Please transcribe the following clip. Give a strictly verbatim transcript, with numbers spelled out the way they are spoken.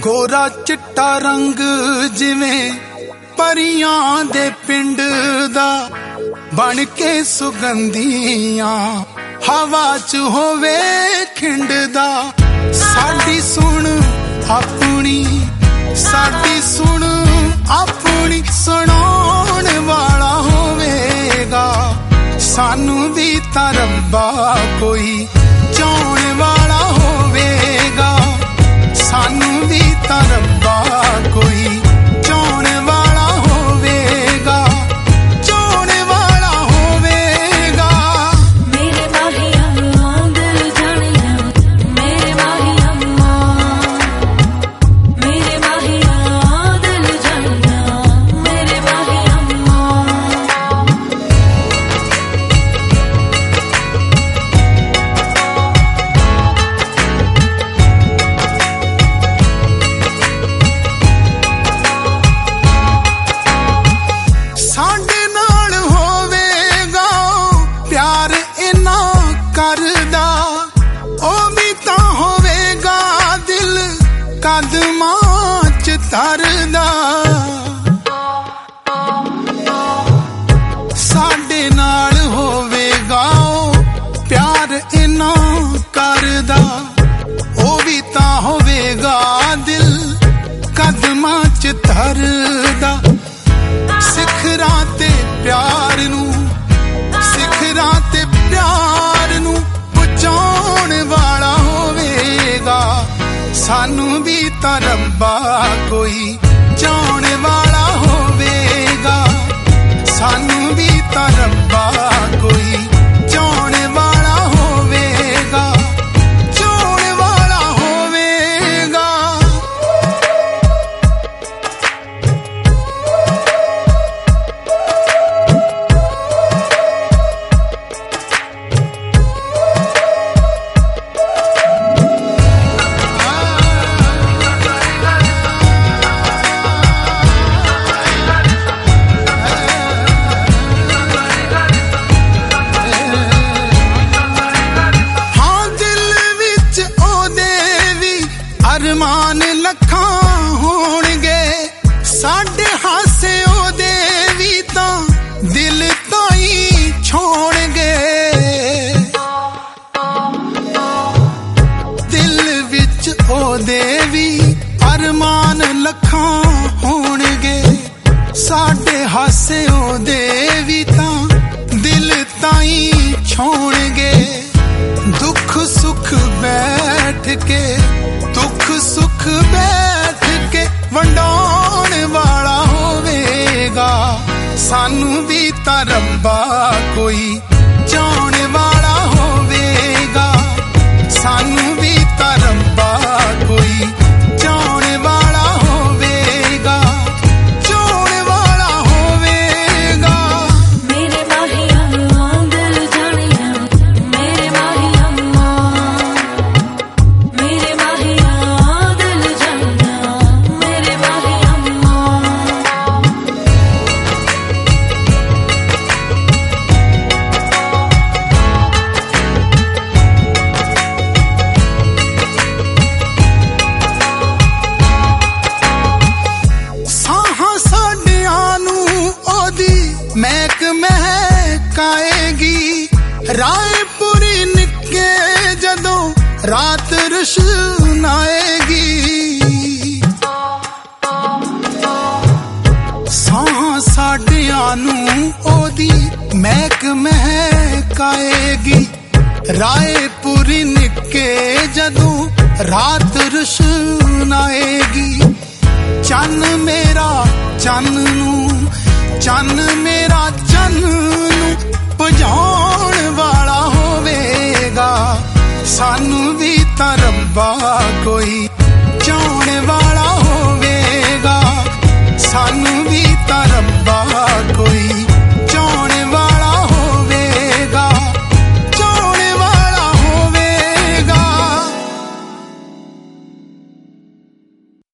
गोरा चिट्टा रंग जिवें परियां दे पिंड दा बन के सुगंधियां हवा च होवे खिंडदा। साडी सुन अपनी साडी सुन अपनी सुनाउण वाला होवेगा। सानू भी तां रब्बा कोई चाहण वाला होवेगा। सानू भी तां रब्बा कोई चाहण वाला होवेगा, चाहण वाला होवेगा। मेरे माही अम्मा दिल जानिया, मेरे माही अम्मा, मेरे माही दिल जानिया, मेरे माही अम्मा। साडे नाल होवेगा प्यार इना करदा, ओ भी तां होवेगा दिल कदमां च तरदा। साडे नाल होवेगा प्यार इना करदा, ओ भी तां होवेगा दिल कदमां च तरदा। सिखरां ते प्यार नू सिखरां ते प्यार नू पहुंचाउण वाला होवेगा। सानू भी तां रब्बा कोई चाहण वाला होवेगा। सानू भी तां रब्बा कोई चाहण वाला होवेगा, चाहण वाला होवेगा। अरमान लखां होणगे साडे हासे ओदे वी तां दिल ताईं छोड़गे। दिल विच ओदे वी अरमान लखां होणगे साडे हासे ओदे वी तां दिल ताईं छोड़गे। दुख सुख बैठ के दुख सुख बैठ के वंडाउण वाला होवेगा। सानू भी तां रब्बा कोई चाहण वाला होवेगा। सानू भी तां रब्बा कोई चाहण वाला होवेगा, चाहण वाला होवेगा। मेरे माही अम्मा दिल जानिया, मेरे माही अम्मा, मेरे माही दिल जानिया, मेरे माही अम्मा। साहां साडियां नू ओदी महक महकाएगी। रायपुरी निक्के जदों रात रुशनाएगी। साहां साडियां नू ओदी महक महकाएगी। रायपुरी निक्के जदों रात रुशनाएगी। चन्न मेरा चन्न नू चन्न मेरा चन्न नू पुजाउण वाला होवेगा। सानू भी तां रब्बा कोई